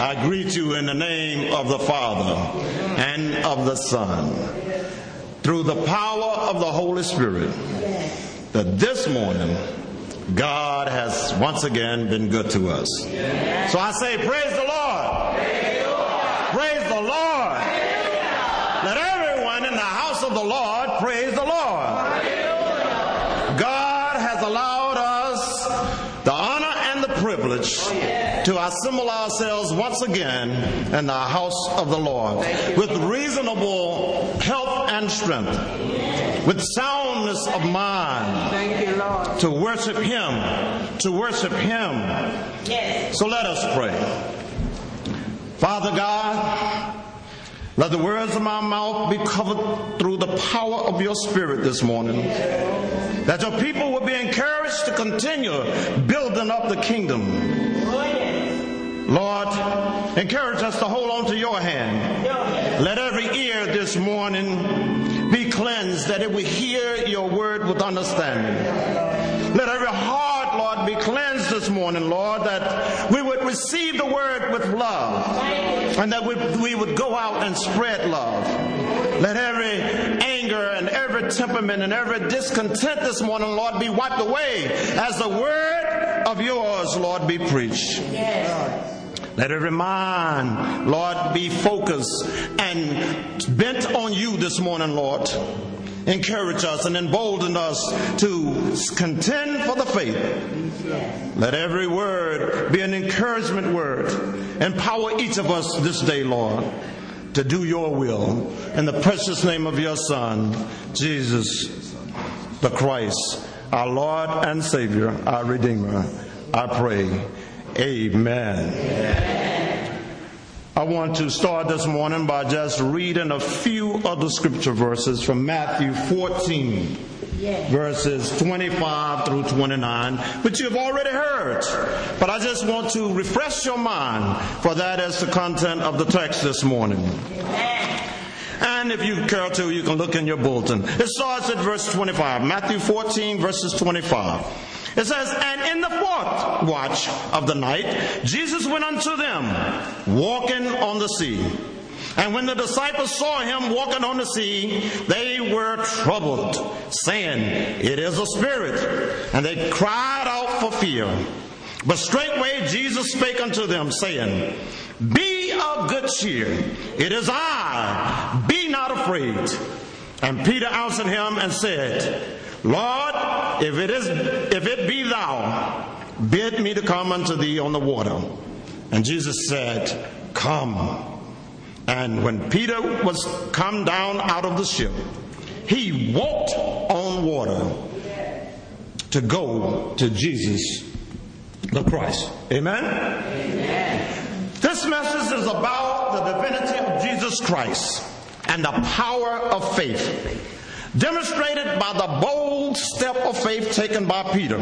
I greet you in the name of the Father and of the Son, through the power of the Holy Spirit, that this morning God has once again been good to us. So I say, praise the Lord. Praise the Lord. Let everyone in the house of the Lord praise the Lord. God has allowed us the honor and the privilege to assemble ourselves once again in the house of the Lord with reasonable health and strength, with soundness of mind, to worship Him, to worship Him. So let us pray. Father God, let the words of my mouth be covered through the power of your Spirit this morning, that your people will be encouraged to continue building up the kingdom. Lord, encourage us to hold on to your hand. Let every ear this morning be cleansed, that it will hear your word with understanding. Let every heart, Lord, be cleansed this morning, Lord, that we would receive the word with love, and that we would go out and spread love. Let every anger and every temperament and every discontent this morning, Lord, be wiped away as the word of yours, Lord, be preached. Let every mind, Lord, be focused and bent on you this morning, Lord. Encourage us and embolden us to contend for the faith. Let every word be an encouragement word. Empower each of us this day, Lord, to do your will. In the precious name of your Son, Jesus the Christ, our Lord and Savior, our Redeemer, I pray. Amen. I want to start this morning by just reading a few of the scripture verses from Matthew 14, verses 25 through 29, which you've already heard. But I just want to refresh your mind, for that is the content of the text this morning. And if you care to, you can look in your bulletin. It starts at verse 25, Matthew 14, verses 25. It says, and in the fourth watch of the night, Jesus went unto them, walking on the sea. And when the disciples saw him walking on the sea, they were troubled, saying, it is a spirit. And they cried out for fear. But straightway Jesus spake unto them, saying, be of good cheer. It is I. Be not afraid. And Peter answered him and said, Lord, if it be thou, bid me to come unto thee on the water. And Jesus said, come. And when Peter was come down out of the ship, he walked on water to go to Jesus the Christ. Amen? Amen. This message is about the divinity of Jesus Christ and the power of faith, demonstrated by the bold step of faith taken by Peter.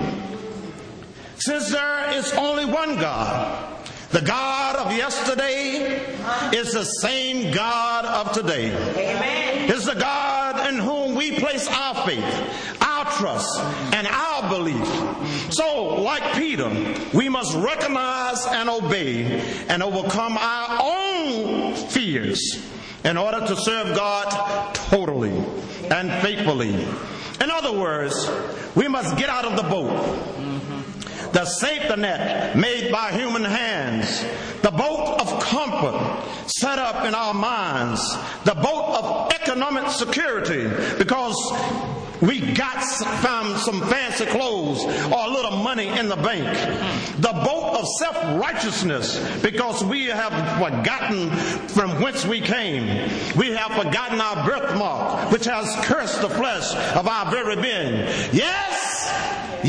Since there is only one God, the God of yesterday is the same God of today. Amen. It's the God in whom we place our faith, our trust, and our belief. So, like Peter, we must recognize and obey and overcome our own fears in order to serve God totally and faithfully. In other words, we must get out of the boat. The safety net made by human hands, the boat of comfort set up in our minds, the boat of economic security because we got some fancy clothes or a little money in the bank, the boat of self-righteousness because we have forgotten from whence we came. We have forgotten our birthmark, which has cursed the flesh of our very being. Yes,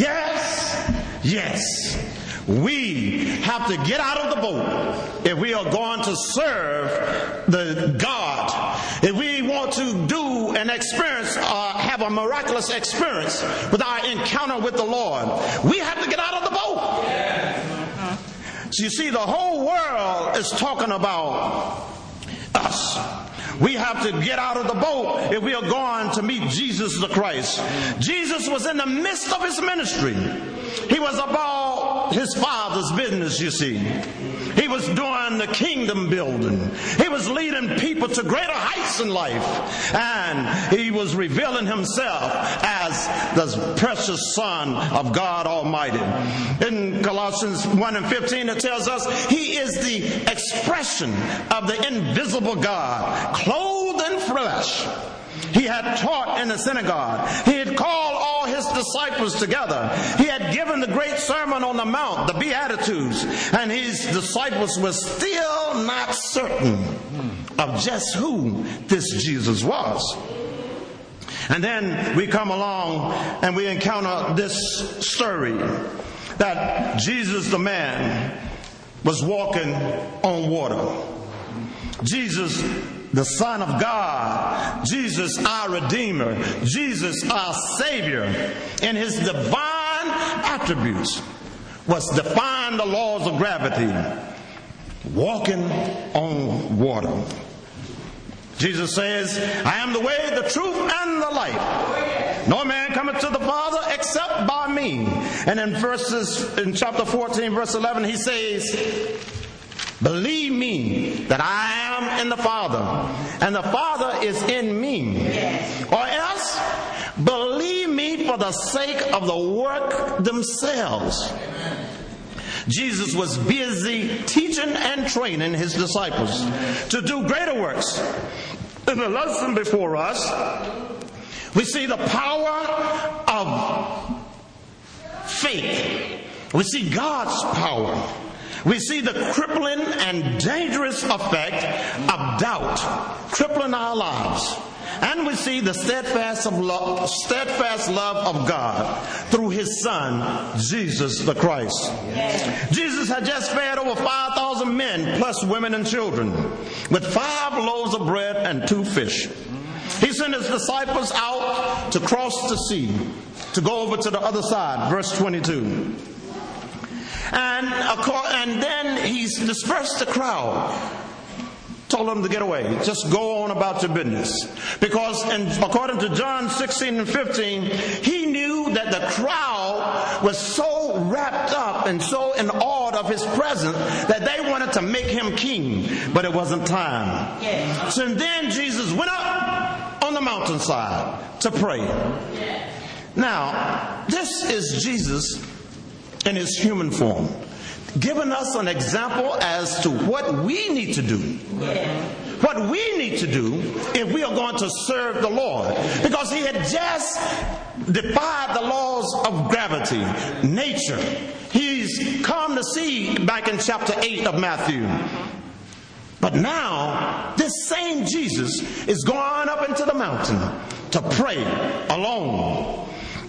we have to get out of the boat if we are going to serve the God. If we want to do an experience, have a miraculous experience with our encounter with the Lord, we have to get out of the boat. So you see, the whole world is talking about us. We have to get out of the boat if we are going to meet Jesus the Christ. Jesus was in the midst of his ministry. He was about about his Father's business, you see. He was doing the kingdom building. He was leading people to greater heights in life. And he was revealing himself as the precious Son of God Almighty. In Colossians 1:15, it tells us he is the expression of the invisible God, clothed in flesh. He had taught in the synagogue. He had called all his disciples together. He had given the great Sermon on the Mount, the Beatitudes, and his disciples were still not certain of just who this Jesus was. And then we come along and we encounter this story that Jesus the man was walking on water. Jesus, the Son of God, Jesus our Redeemer, Jesus our Savior, in his divine attributes was defying the laws of gravity, walking on water. Jesus says, I am the way, the truth, and the life. No man cometh to the Father except by me. And in chapter 14, verse 11, he says, believe me that I am in the Father, and the Father is in me. Or else, believe me for the sake of the work themselves. Jesus was busy teaching and training his disciples to do greater works. In the lesson before us, we see the power of faith. We see God's power. We see the crippling and dangerous effect of doubt crippling our lives. And we see the steadfast love of God through his Son, Jesus the Christ. Yes. Jesus had just fed over 5,000 men, plus women and children, with 5 loaves of bread and 2 fish. He sent his disciples out to cross the sea, to go over to the other side, verse 22. And then he dispersed the crowd. Told them to get away. Just go on about your business. Because according to John 16 and 15, he knew that the crowd was so wrapped up and so in awe of his presence that they wanted to make him king. But it wasn't time. Yeah. So then Jesus went up on the mountainside to pray. Yeah. Now, this is Jesus in his human form, giving us an example as to what we need to do. What we need to do if we are going to serve the Lord. Because he had just defied the laws of gravity, nature. He's come to see back in chapter 8 of Matthew. But now, this same Jesus is going up into the mountain to pray alone.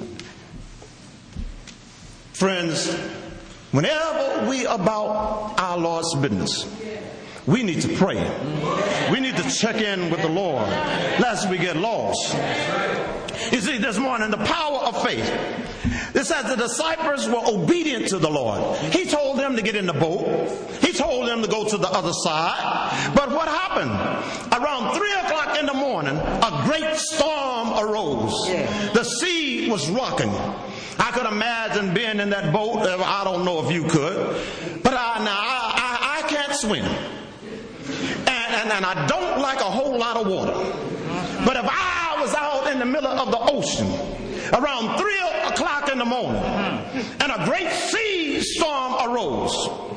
Friends, whenever we about our Lord's business, we need to pray. We need to check in with the Lord lest we get lost. You see, this morning, the power of faith. It says the disciples were obedient to the Lord. He told them to get in the boat. He told them to go to the other side. But what happened? Around 3 o'clock in the morning, a great storm arose. The sea was rocking. I could imagine being in that boat. I don't know if you could. But I can't swim. And I don't like a whole lot of water. But if I was out in the middle of the ocean around 3 o'clock in the morning and a great sea storm arose,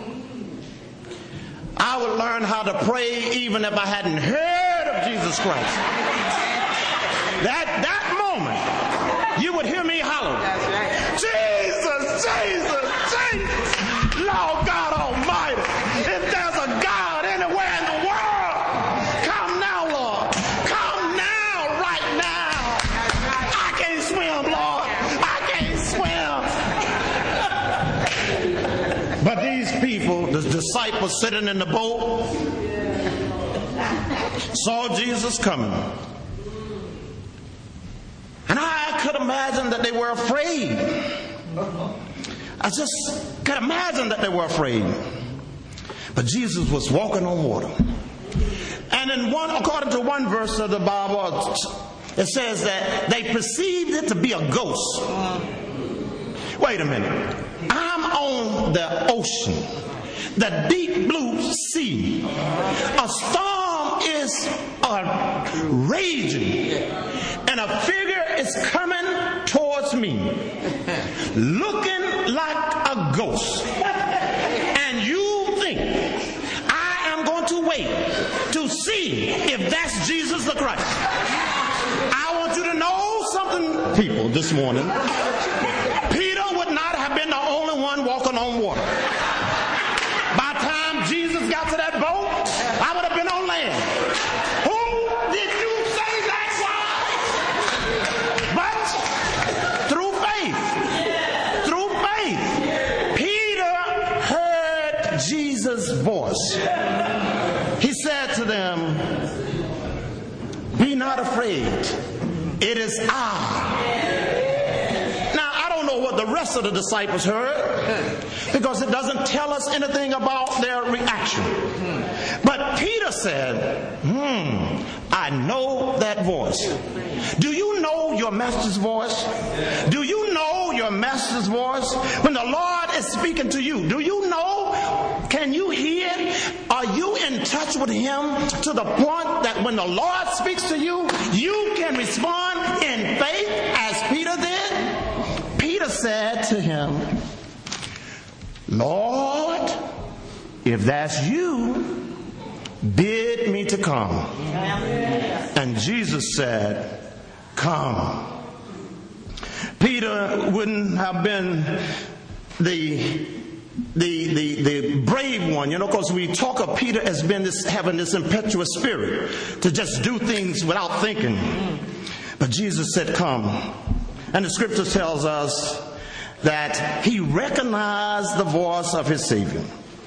I would learn how to pray even if I hadn't heard of Jesus Christ. That moment, you would hear me holler, Jesus, Jesus, Jesus, Lord God Almighty, if there's a God anywhere in the world, come now, Lord. Come now, right now. I can't swim, Lord. I can't swim. But these people, the disciples sitting in the boat, saw Jesus coming. And I could imagine that they were afraid. I just could imagine that they were afraid. But Jesus was walking on water. And according to one verse of the Bible, it says that they perceived it to be a ghost. Wait a minute. I'm on the ocean, the deep blue sea. A storm is raging, and a figure is coming towards me, looking like a ghost. And you think I am going to wait to see if that's Jesus the Christ? I want you to know something, people, this morning. Peter would not have been the only one walking on water. By the time Jesus got to that boat, I would have been on land. Who did you say that was? But through faith, Peter heard Jesus' voice. He said to them, "Be not afraid. It is I." What the rest of the disciples heard, because it doesn't tell us anything about their reaction. But Peter said, I know that voice. Do you know your master's voice? Do you know your master's voice? When the Lord is speaking to you, do you know? Can you hear? Are you in touch with him to the point that when the Lord speaks to you, you can respond in faith as Peter did? Peter said to him, "Lord, if that's you, bid me to come." And Jesus said, "Come." Peter wouldn't have been the brave one, because we talk of Peter as having this impetuous spirit to just do things without thinking. But Jesus said, "Come." And the scripture tells us that he recognized the voice of his Savior.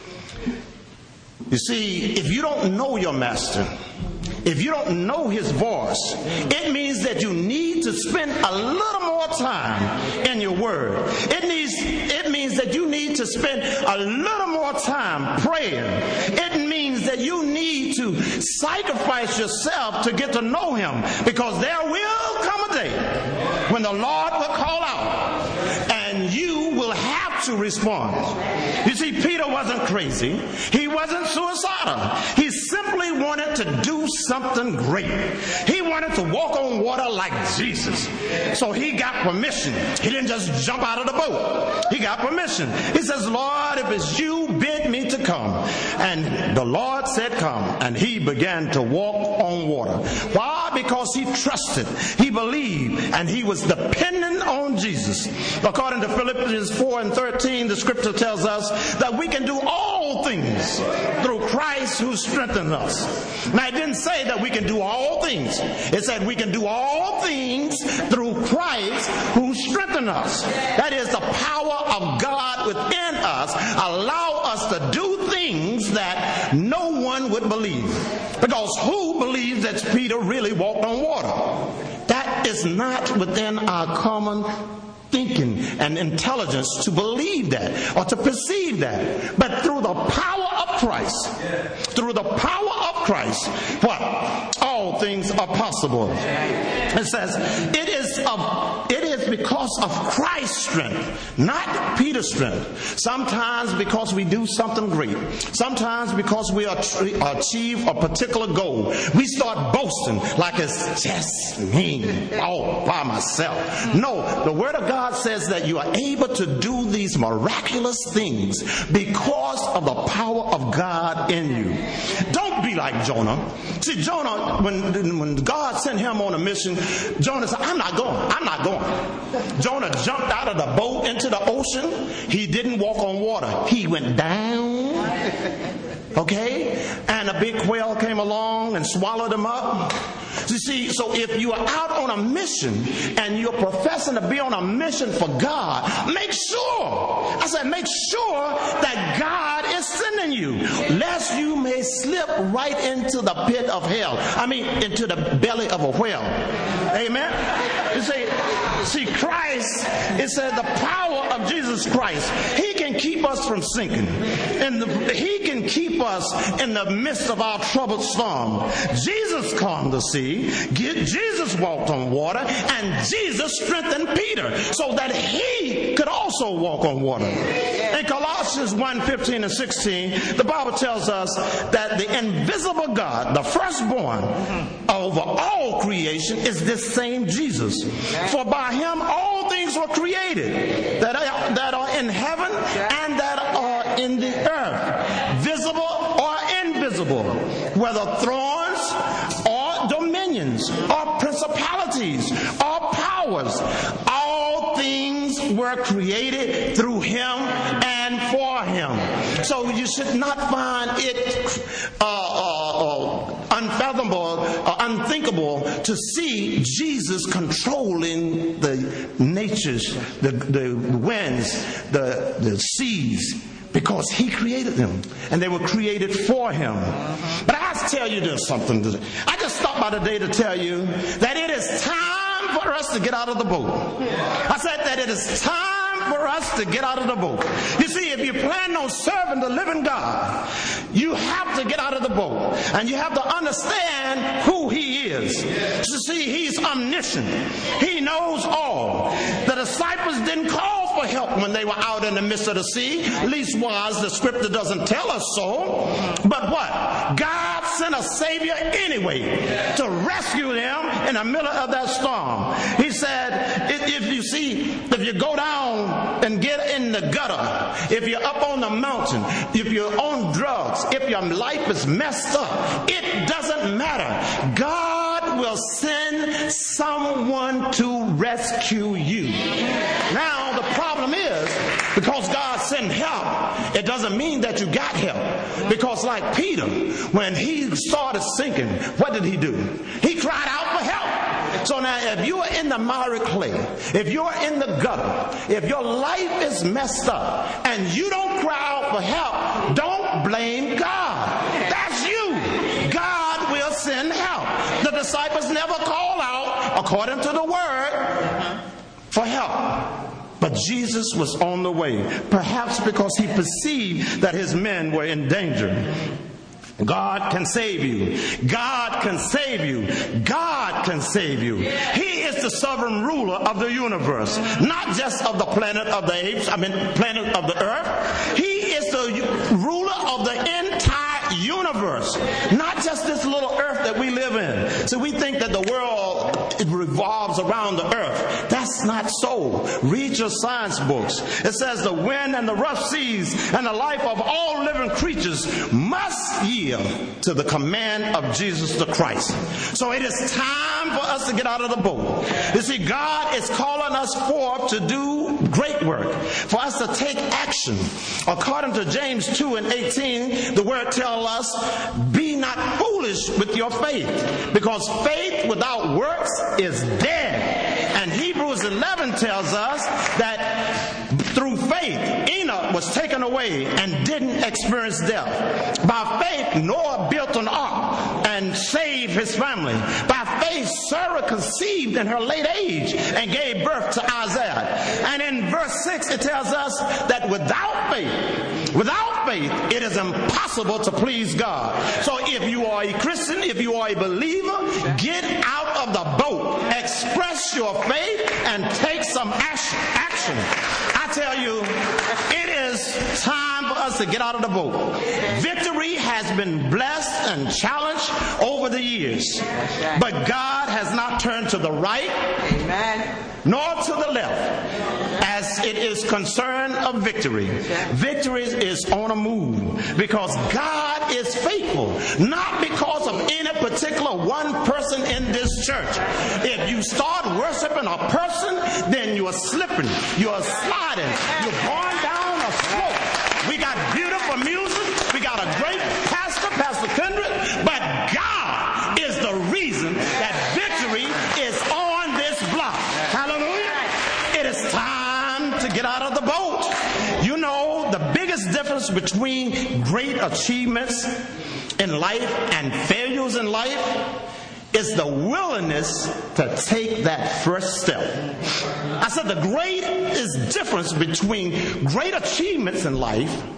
You see, if you don't know your master, if you don't know his voice, it means that you need to spend a little more time in your word. It means that you need to spend a little more time praying. It means that you need to sacrifice yourself to get to know him, because there will come a day when the Lord will call out and you will have to respond. You see, Peter wasn't crazy. He wasn't suicidal. He simply wanted to do something great. He wanted to walk on water like Jesus. So he got permission. He didn't just jump out of the boat. He got permission. He says, "Lord, if it's you, bid me to come." And the Lord said, "Come." And he began to walk on water. Why? Because he trusted, he believed, and he was dependent on Jesus. According to Philippians 4:13, the scripture tells us that we can do all things through Christ who strengthens us. Now, it didn't say that we can do all things. It said we can do all things through Christ who strengthens us. That is, the power of God within us allow us to do things that no one would believe. Because who believes that Peter really walked on water? That is not within our common thinking and intelligence to believe that or to perceive that. But through the power of Christ, what? All things are possible. It says, it is because of Christ's strength, not Peter's strength. Sometimes because we do something great, sometimes because we achieve a particular goal, we start boasting like it's just me, all by myself. No, the Word of God says that you are able to do these miraculous things because of the power of God in you. Don't be like Jonah. See, Jonah, when God sent him on a mission, Jonah said, I'm not going. Jonah jumped out of the boat into the ocean. He didn't walk on water. He went down. Okay? And a big whale came along and swallowed him up. You see, so if you are out on a mission and you're professing to be on a mission for God, make sure that God is sending you, lest you may slip right into the pit of hell. Into the belly of a whale. Amen? You see, Christ, it said the power of Jesus Christ, He can keep us from sinking. And He can keep us in the midst of our troubled storm. Jesus calmed the sea. Sea. Jesus walked on water, and Jesus strengthened Peter so that he could also walk on water. In Colossians 1:15 and 16, the Bible tells us that the invisible God, the firstborn over all creation, is this same Jesus. For by him all things were created that are in heaven and that are in the earth, visible or invisible, whether thrones or dominions or principalities or powers. All things were created through him and for him. So you should not find it unfathomable, unthinkable to see Jesus controlling the natures, the winds, the seas, because he created them and they were created for him. But I have to tell you there's something. I just stopped by today to tell you that it is time for us to get out of the boat. I said that it is time for us to get out of the boat. You see, if you plan on serving the living God, you have to get out of the boat and you have to understand who he is. You see, he's omniscient. He knows all. The disciples didn't call for help when they were out in the midst of the sea. Leastwise, the scripture doesn't tell us so. But what? God sent a Savior anyway to rescue them in the middle of that storm. He said, if you go down and get in the gutter, if you're up on the mountain, if you're on drugs, if your life is messed up, it doesn't matter. God will send someone to rescue you. Now, the problem is, because God sent help, it doesn't mean that you got help. Because like Peter, when he started sinking, what did he do? He cried out for help. So now if you are in the miry clay, if you're in the gutter, if your life is messed up and you don't cry out for help, don't blame God. That's you. God will send help. The disciples never call out, according to the word, for help. But Jesus was on the way, perhaps because he perceived that his men were in danger. God can save you. God can save you. God can save you. He is the sovereign ruler of the universe, not just of the planet of the apes, planet of the earth. He is the ruler of the entire universe, not just this little earth that we live in. So we think that the world, it revolves around the earth. That's not so. Read your science books. It says the wind and the rough seas and the life of all living creatures must yield to the command of Jesus the Christ. So it is time for us to get out of the boat. You see, God is calling us forth to do great work, for us to take action. According to James 2:18, the word tells us, be not foolish with your faith, because faith without works is dead. And Hebrews 11 tells us that through faith, Enoch was taken away and didn't experience death. By faith, Noah built an ark and saved his family. By faith, Sarah conceived in her late age and gave birth to Isaiah. And in verse 6, it tells us that without faith, it is impossible to please God. So if you are a Christian, if you are a believer, get out of the boat, express your faith, and take some action. I tell you, it is time for us to get out of the boat. Victory has been blessed and challenged over the years, but God has not turned to the right, nor to the left as it is concerned of victory. Victory is on a move because God is faithful, not because of any particular one person in this church. If you start worshiping a person, then you are slipping, you are sliding, you're going down a slope. We got beautiful music, we got a great pastor, Pastor Kendrick, but God is the reason that victory is on this block. Hallelujah. It is time to get out of the boat. You know, the biggest difference between great achievements in life and failures in life is the willingness to take that first step. I said the greatest difference between great achievements in life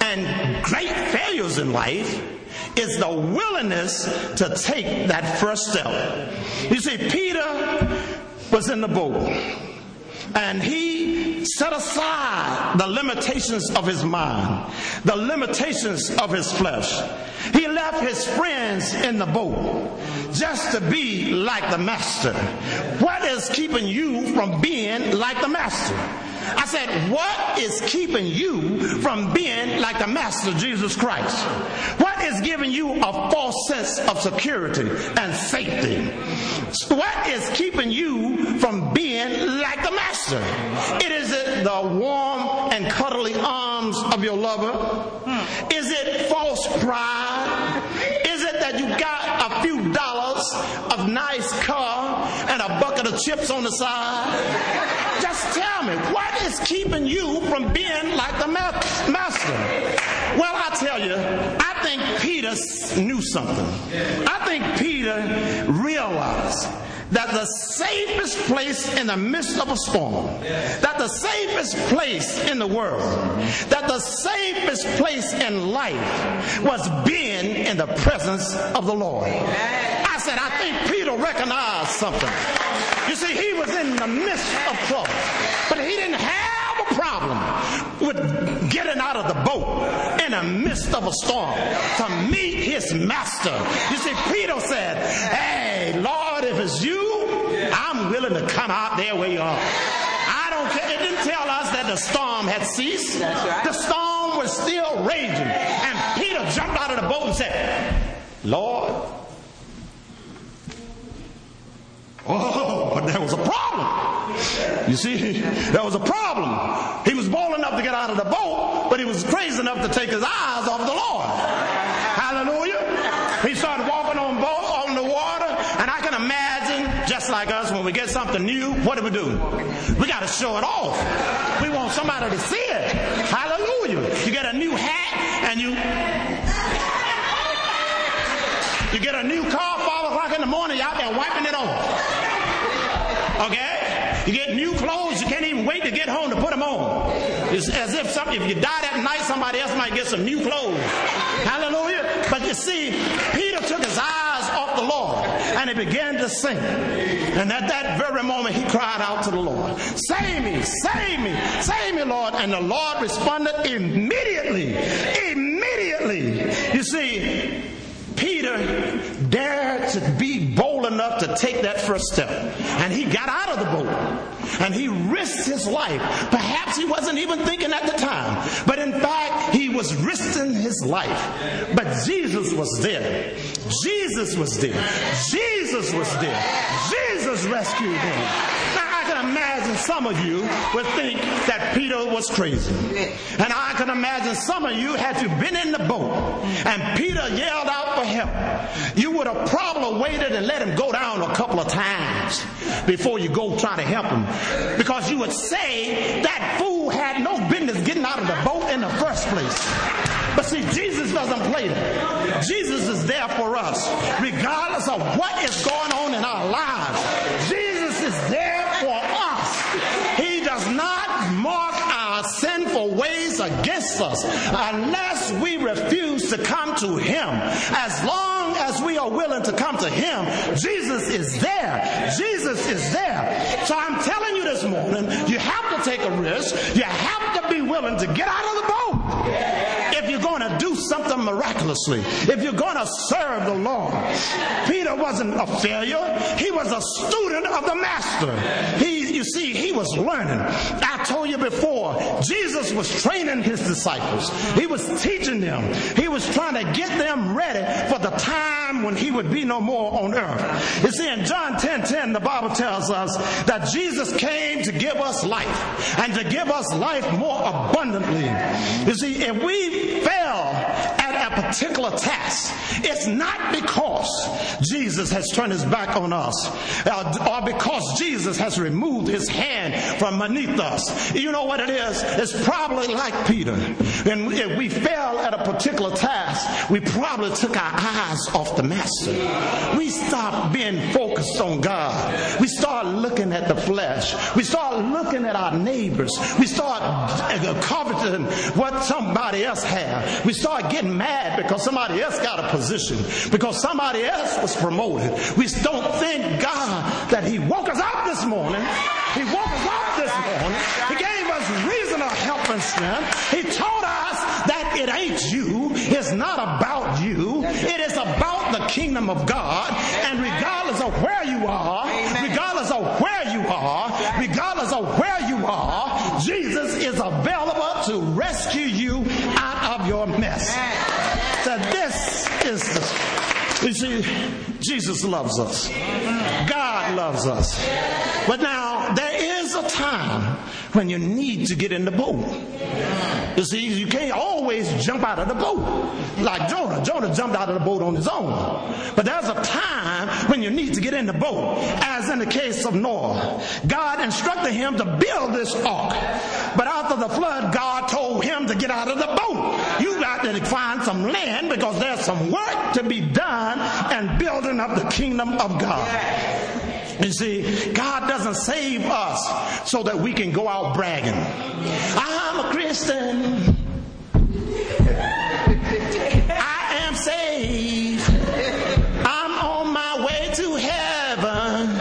and great failures in life is the willingness to take that first step. You see, Peter was in the boat, and he set aside the limitations of his mind, the limitations of his flesh. He left his friends in the boat just to be like the master. What is keeping you from being like the master? I said, what is keeping you from being like the Master, Jesus Christ? What is giving you a false sense of security and safety? What is keeping you from being like the Master? It is the warm and cuddly arms of your lover? Is it false pride? Is it that you got a few dollars of nice car and a bucket of chips on the side? Just tell me, what is keeping you from being like the master? Well, I tell you, I think Peter knew something. I think Peter realized that the safest place in the midst of a storm, that the safest place in the world, that the safest place in life was being in the presence of the Lord. I said, I think Peter recognized something. You see, he was in the midst of trouble, but he didn't have a problem with getting out of the boat in the midst of a storm to meet his master. You see, Peter said, hey, Lord, if it's you, I'm willing to come out there where you are. I don't care. It didn't tell us that the storm had ceased. That's right. The storm was still raging. And Peter jumped out of the boat and said, Lord, oh, but there was a problem. You see, there was a problem. He was bold enough to get out of the boat, but he was crazy enough to take his eyes off the Lord. Hallelujah. He started walking on the water, and I can imagine, just like us, when we get something new, what do? We got to show it off. We want somebody to see it. Hallelujah. You get a new hat, and you get a new car, 5 o'clock in the morning, you're out there wiping it off. Okay? You get new clothes, you can't even wait to get home to put them on. It's as if if you die that night, somebody else might get some new clothes. Hallelujah. But you see, Peter took his eyes off the Lord, and he began to sing. And at that very moment, he cried out to the Lord, save me, save me, save me, Lord. And the Lord responded immediately. Immediately. You see, Peter dared to be bold enough to take that first step. And he got out of the boat. And he risked his life. Perhaps he wasn't even thinking at the time. But in fact, he was risking his life. But Jesus was there. Jesus was there. Jesus was there. Jesus rescued him. Now, I can imagine some of you would think that Peter was crazy. And I can imagine some of you, had you been in the boat and Peter yelled out for help, you would have probably waited and let him go down a couple of times before you go try to help him. Because you would say that fool had no business getting out of the boat in the first place. But see, Jesus doesn't play that. Jesus is there for us, regardless of what is going on in our lives. Jesus is there for us. He does not mark our sinful ways against us unless we refuse to come to Him. As long as we are willing to come to Him, Jesus is there. Jesus is there. So I'm telling you this morning, you have to take a risk. You have to be willing to get out of the boat. If you're going to do something miraculously, if you're going to serve the Lord. Peter wasn't a failure. He was a student of the Master. You see, he was learning. I told you before, Jesus was training his disciples. He was teaching them. He was trying to get them ready for the time when he would be no more on earth. You see, in John 10:10, the Bible tells us that Jesus came to give us life, and to give us life more abundantly. You see, if we fail at that particular task, it's not because Jesus has turned his back on us or because Jesus has removed his hand from beneath us. You know what it is? It's probably like Peter. And if we fail at a particular task, we probably took our eyes off the master. We start being focused on God. We start looking at the flesh. We start looking at our neighbors. We start coveting what somebody else has. We start getting mad because somebody else got a position, because somebody else was promoted. We don't thank God that he woke us up this morning. He woke us up this morning. He gave us reason of help and strength. He told us that it ain't you. It's not about you. It is about the kingdom of God. And regardless of where you are, regardless of where you are, regardless of where you are, Jesus is available to rescue you out of your mess. So this is the, you see, Jesus loves us. God loves us. But now there is a time when you need to get in the boat. You see, you can't always jump out of the boat like Jonah. Jonah jumped out of the boat on his own. But there's a time when you need to get in the boat, as in the case of Noah. God instructed him to build this ark. But after the flood, God told him to get out of the boat. You got to find some land because there's some work to be done and building up the kingdom of God. You see, God doesn't save us so that we can go out bragging. I'm a Christian. I am saved. I'm on my way to heaven.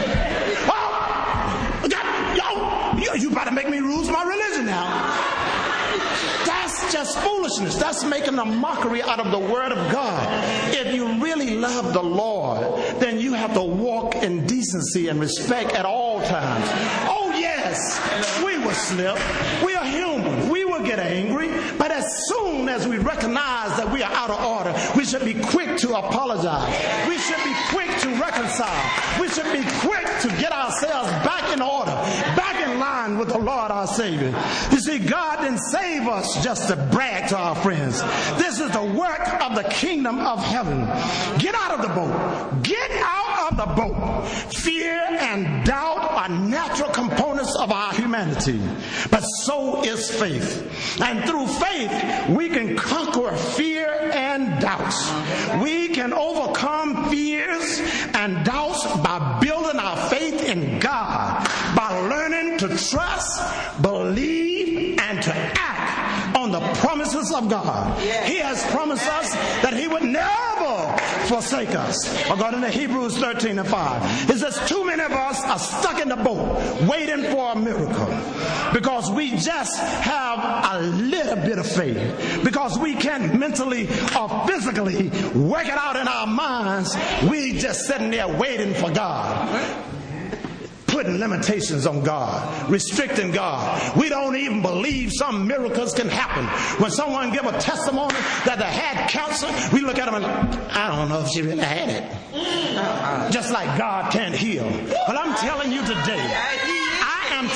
Oh, you about to make me lose my religion now. That's just foolishness. That's making a mockery out of the word of God. If you really love the Lord, then you have to walk in decency and respect at all times. Oh yes, we will slip. We are human. We will get angry. But as soon as we recognize that we are out of order, we should be quick to apologize. We should be quick to reconcile. We should be quick to get ourselves back in order, back in line with the Lord our Savior. You see, God didn't save us just to brag to our friends. This is the work of the kingdom of heaven. Get out of the boat. Get out of the boat. Fear and doubt are natural components of our humanity. But so is faith. And through faith, we can conquer fear and doubts. We can overcome fears and doubts by building our faith in God, by learning to trust, believe, and to act on the promises of God. He has promised us that he would never forsake us. According to Hebrews 13:5, it says too many of us are stuck in the boat waiting for a miracle because we just have a little bit of faith, because we can't mentally or physically work it out in our minds. We just sitting there waiting for God, putting limitations on God, restricting God. We don't even believe some miracles can happen. When someone give a testimony that they had cancer, we look at them and I don't know if she really had it. Just like God can't heal. But I'm telling you today, I am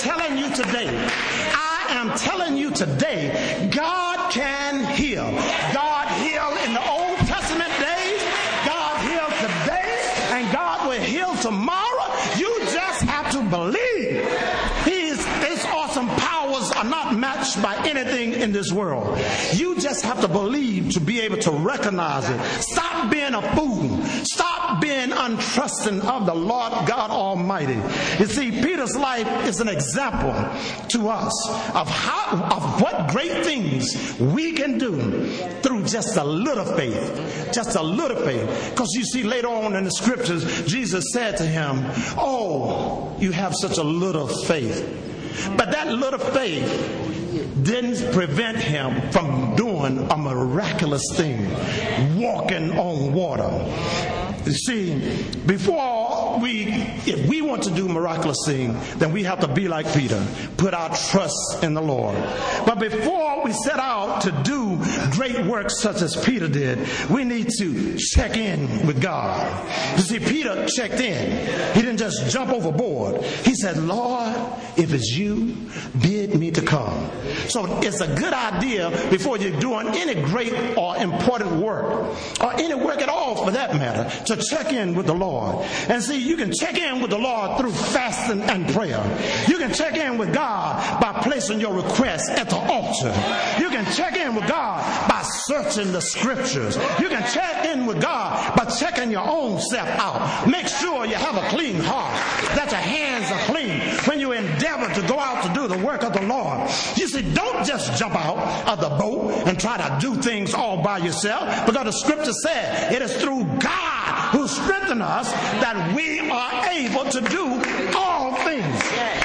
telling you today, God can heal. God healed in the Old Testament days, God healed today, and God will heal tomorrow. You just have to believe. His awesome powers are not matched by anything in this world. You just have to believe to be able to recognize it. Stop being a fool. Stop being untrusting of the Lord God Almighty. You see, Peter's life is an example to us of what great things we can do through just a little faith. Just a little faith. Because you see, later on in the scriptures, Jesus said to him, "Oh, you have such a little faith." But that little faith didn't prevent him from doing a miraculous thing, walking on water. You see, before if we want to do miraculous things, then we have to be like Peter, put our trust in the Lord. But before we set out to do great works such as Peter did, we need to check in with God. You see, Peter checked in. He didn't just jump overboard. He said, Lord, if it's you, bid me to come. So it's a good idea before you're doing any great or important work, or any work at all for that matter, to check in with the Lord. And see, you can check in with the Lord through fasting and prayer. You can check in with God by placing your requests at the altar. You can check in with God by searching the scriptures. You can check in with God by checking your own self out. Make sure you have a clean heart, that your hands are clean when you endeavor to go out to do the work of the Lord. You see, don't just jump out of the boat and try to do things all by yourself, because the scripture said it is through God who strengthens us that we are able to do all things.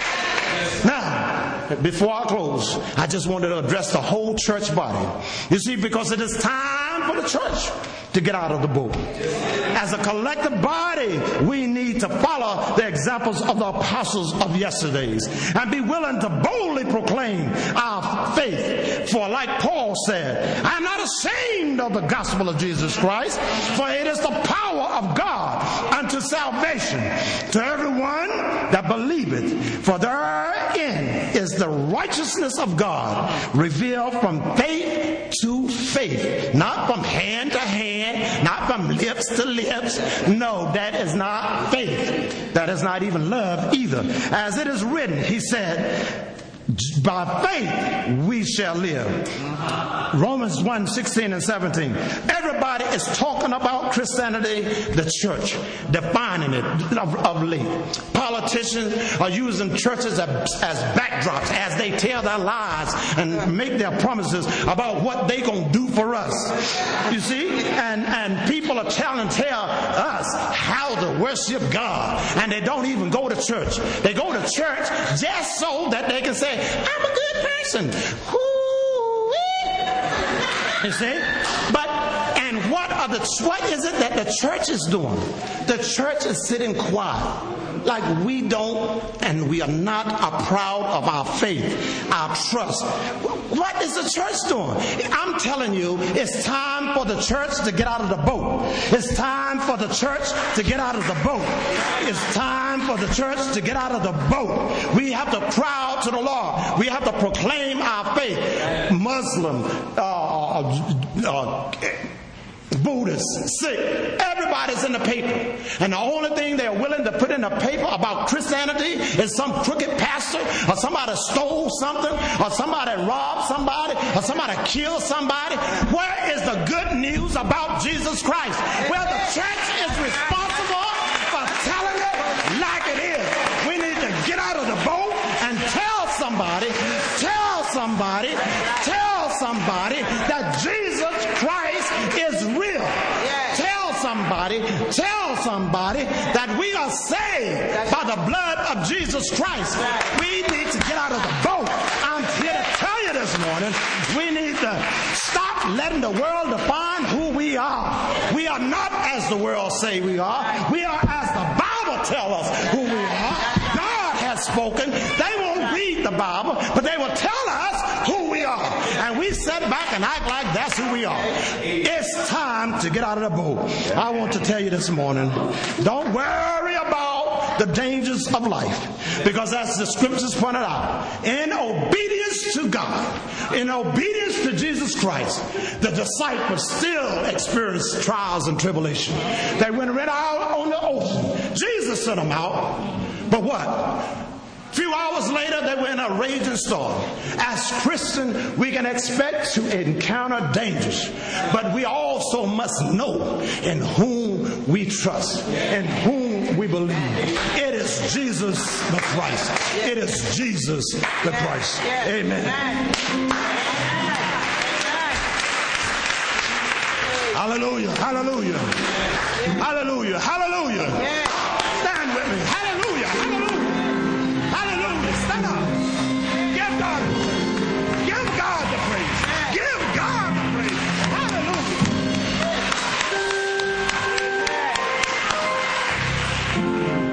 Now, before I close, I just wanted to address the whole church body. You see, because it is time for the church to get out of the boat. As a collective body, we need to follow the examples of the apostles of yesterdays and be willing to boldly proclaim our faith. For like Paul said, I'm not ashamed of the gospel of Jesus Christ, for it is the power of God unto salvation to everyone that believeth. For therein is the righteousness of God revealed from faith to faith, not from hand to hand, not from lips to lips. No, that is not faith. That is not even love either. As it is written, he said, by faith we shall live. Romans 1:16 and 17. Everybody is talking about Christianity, the church, defining it of late. Politicians are using churches as backdrops as they tell their lies and make their promises about what they gonna do for us. You see, and people are tell us how to worship God, and they don't even go to church. They go to church just so that they can say, I'm a good person. You see? But, and what is it that the church is doing? The church is sitting quiet. Like we don't and we are not proud of our faith, our trust. What is the church doing? I'm telling you, it's time for the church to get out of the boat. It's time for the church to get out of the boat. It's time for the church to get out of the boat. We have to cry out to the Lord. We have to proclaim our faith. Muslim, Buddhists, Sikh, everybody's in the paper. And the only thing they're willing to put in the paper about Christianity is some crooked pastor, or somebody stole something, or somebody robbed somebody, or somebody killed somebody. Where is the good news about Jesus Christ? Well, the church is responsible for telling it like it is. We need to get out of the boat and tell somebody that Jesus Christ is real. Tell somebody that we are saved by the blood of Jesus Christ. We need to get out of the boat. I'm here to tell you this morning, we need to stop letting the world define who we are. We are not as the world say we are. We are as the Bible tells us who we are. God has spoken. They won't read the Bible, but they will tell us who we are. And we sit back and act like that's who we are. It's time to get out of the boat. I want to tell you this morning, don't worry about the dangers of life, because as the scriptures pointed out, in obedience to God, in obedience to Jesus Christ, the disciples still experienced trials and tribulation. They went right out on the ocean. Jesus sent them out. But what? A few hours later, they were in a raging storm. As Christians, we can expect to encounter dangers, but we also must know in whom we trust, in whom we believe. It is Jesus the Christ. It is Jesus the Christ. Amen. Hallelujah. Hallelujah. Hallelujah. Hallelujah. Stand with me. Hallelujah. Hallelujah. Stand up. Give God the praise. Give God the praise. Hallelujah.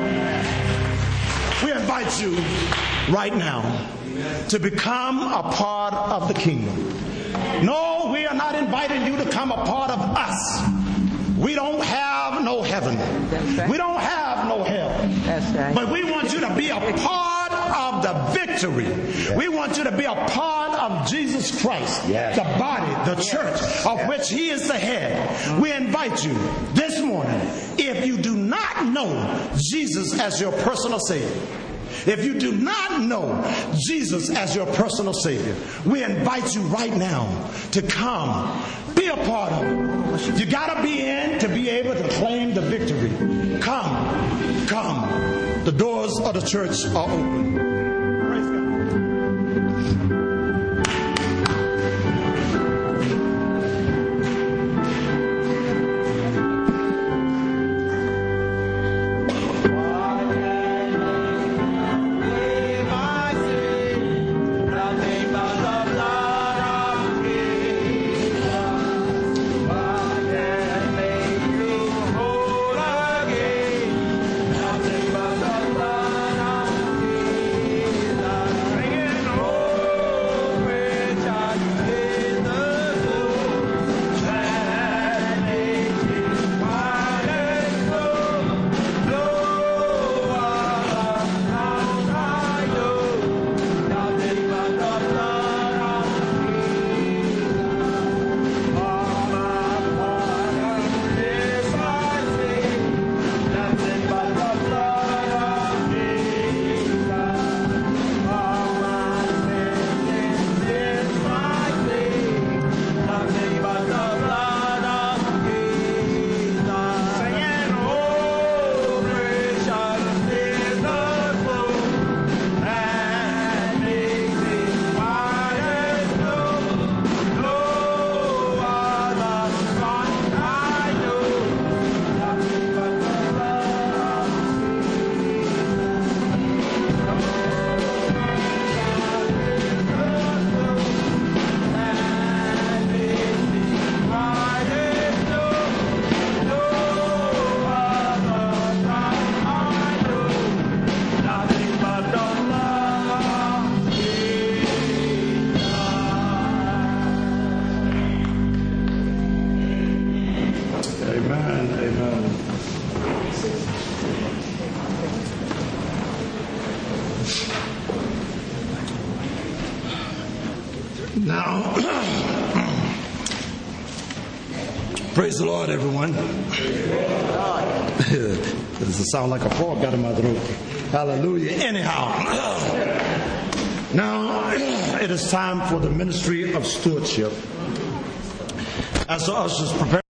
you right now to become a part of the kingdom. No, we are not inviting you to become a part of us. We don't have no heaven. We don't have no hell. But we want you to be a part of the victory. We want you to be a part of Jesus Christ, the body, the church, of which He is the head. We invite you this morning, if you do not know Jesus as your personal Savior, if you do not know Jesus as your personal Savior, we invite you right now to come, be a part of it. You got to be in to be able to claim the victory. Come. The doors of the church are open. Praise God. Now, praise the Lord, everyone. Does it sound like a frog got in my throat? Hallelujah. Anyhow, now it is time for the ministry of stewardship. As the ushers prepare.